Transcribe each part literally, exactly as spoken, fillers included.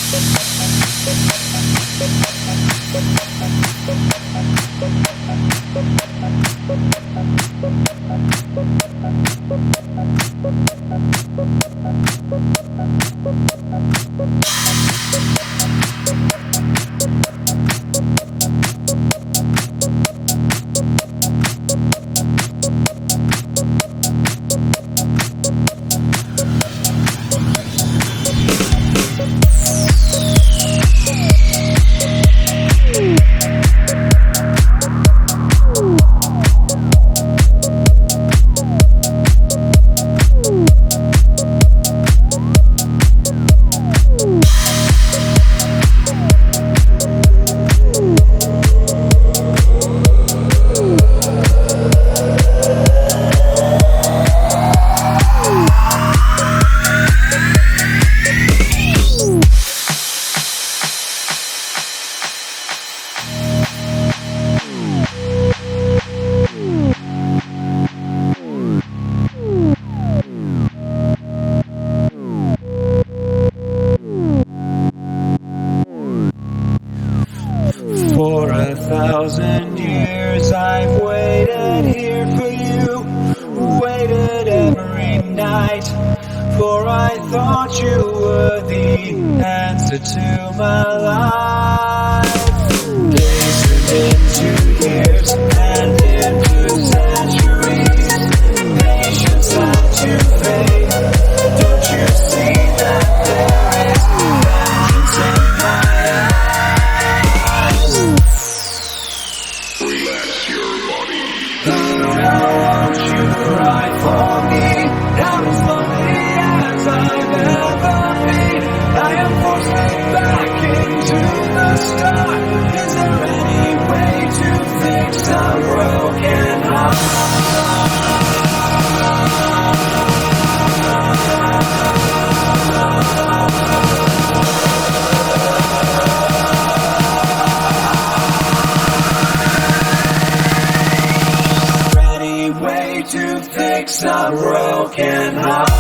thousand years I've waited here for you, waited every night, for I thought you were the answer to my life. Days turned into years and into centuries, patience had to fade. Don't you see that there is vengeance in my eyes? Relax your body. Now won't you cry for me? I'm as lonely as I've ever been. I am forced back into the start. Is there any way to fix a broken heart? To fix a broken heart.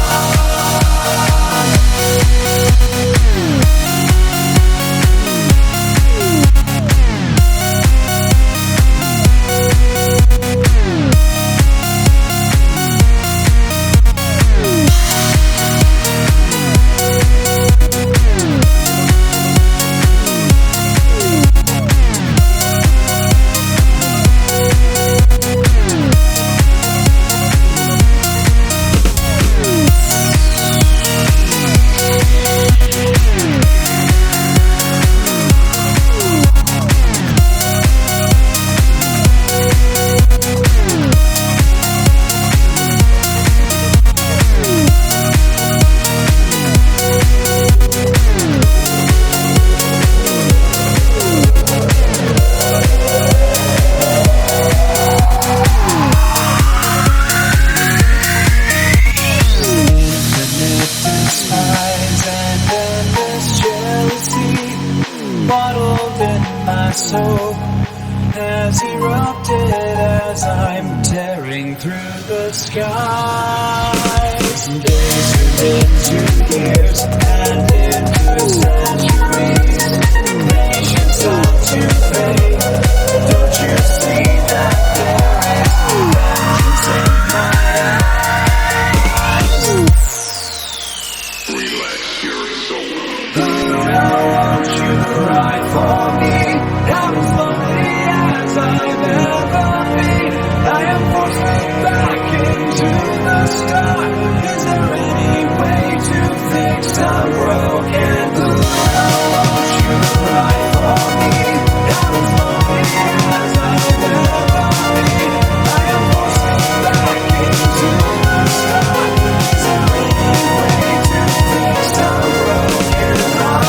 Bottled in my soul has erupted as I'm tearing through the skies. Days turned into years and into centuries. Patience had to fade. Don't you see that there is vengeance in my eyes? Relax your soul. Now won't you cry for me? I'm as lonely as I've ever been. I am forced back into the start. Is there any way to fix a broken heart? Now won't you cry for me? I'm as lonely as I've ever been. I am forced back into the start. Is there any way to fix a broken heart?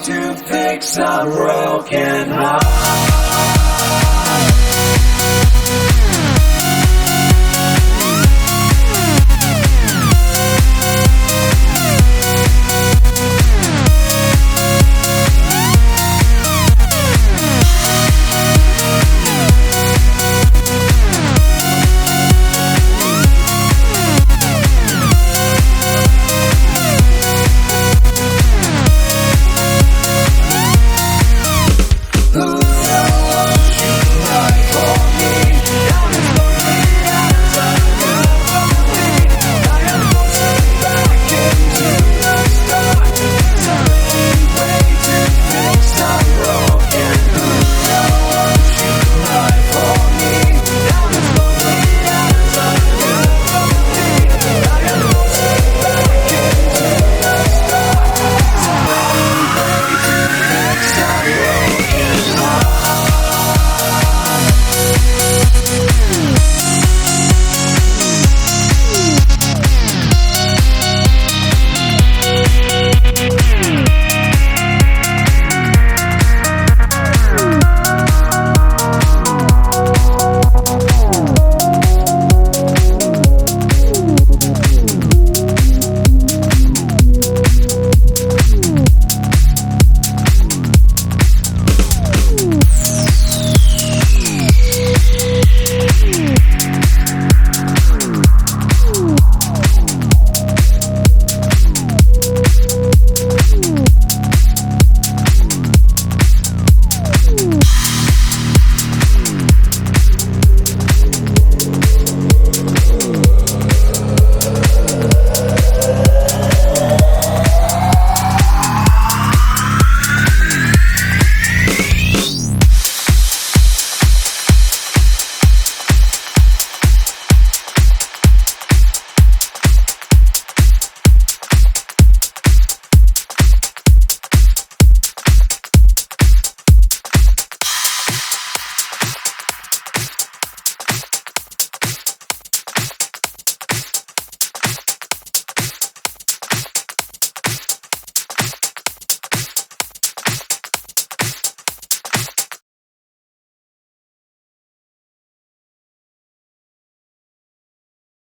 to fix a broken heart.